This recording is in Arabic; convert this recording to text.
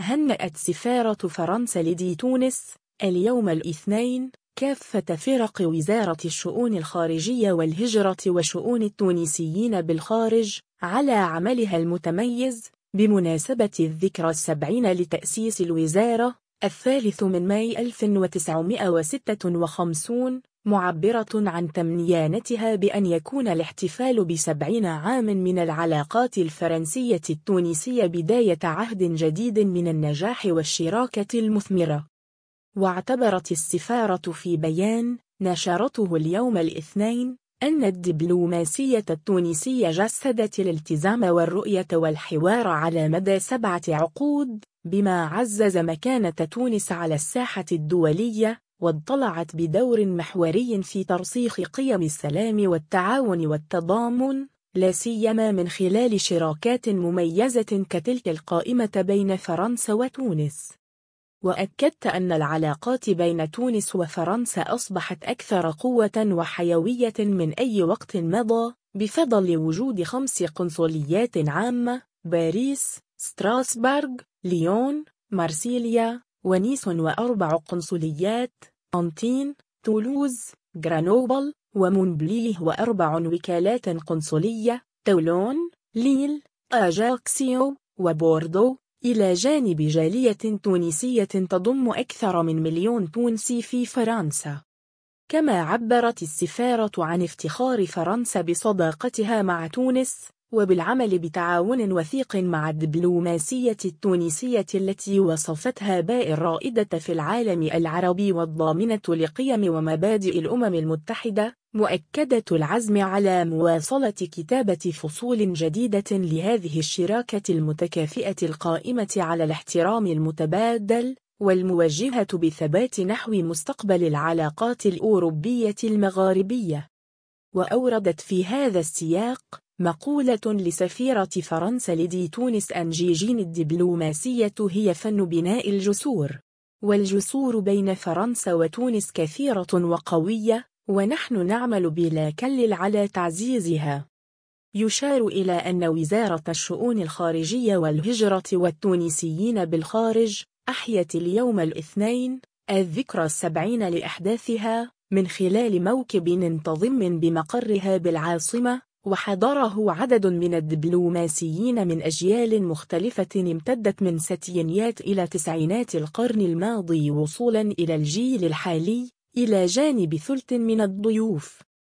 هنأت سفارة فرنسا لدى تونس اليوم الاثنين كافة فرق وزارة الشؤون الخارجية والهجرة وشؤون التونسيين بالخارج على عملها المتميز بمناسبة الذكرى 70 لتأسيس الوزارة 3 مايو 1956، معبرة عن تمنيانتها بأن يكون الاحتفال ب70 عام من العلاقات الفرنسية التونسية بداية عهد جديد من النجاح والشراكة المثمرة. واعتبرت السفارة في بيان نشرته اليوم الاثنين أن الدبلوماسية التونسية جسدت الالتزام والرؤية والحوار على مدى 7 عقود، بما عزز مكانة تونس على الساحة الدولية، واضطلعت بدور محوري في ترسيخ قيم السلام والتعاون والتضامن، لا سيما من خلال شراكات مميزة كتلك القائمة بين فرنسا وتونس. وأكدت أن العلاقات بين تونس وفرنسا أصبحت أكثر قوة وحيوية من أي وقت مضى، بفضل وجود 5 قنصليات عامة: باريس، ستراسبورغ، ليون، مارسيليا، ونيس، و4 قنصليات: أنتين، تولوز، غرانوبل، ومونبليه، و4 وكالات قنصلية: تولون، ليل، أجاكسيو، وبوردو، إلى جانب جالية تونسية تضم أكثر من 1,000,000 تونسي في فرنسا. كما عبرت السفارة عن افتخار فرنسا بصداقتها مع تونس، وبالعمل بتعاون وثيق مع الدبلوماسية التونسية التي وصفتها الرائدة في العالم العربي والضامنة لقيم ومبادئ الأمم المتحدة، مؤكدة العزم على مواصلة كتابة فصول جديدة لهذه الشراكة المتكافئة القائمة على الاحترام المتبادل، والموجهة بثبات نحو مستقبل العلاقات الأوروبية المغاربية. وأوردت في هذا السياق مقولة لسفيرة فرنسا لدى تونس أن جيجين: الدبلوماسية هي فن بناء الجسور، والجسور بين فرنسا وتونس كثيرة وقوية، ونحن نعمل بلا كل على تعزيزها. يشار إلى أن وزارة الشؤون الخارجية والهجرة والتونسيين بالخارج أحيت اليوم الاثنين الذكرى 70 لأحداثها من خلال موكب منتظم بمقرها بالعاصمة، وحضره عدد من الدبلوماسيين من أجيال مختلفة امتدت من ستينيات إلى تسعينات القرن الماضي وصولا إلى الجيل الحالي، إلى جانب ثلث من الضيوف.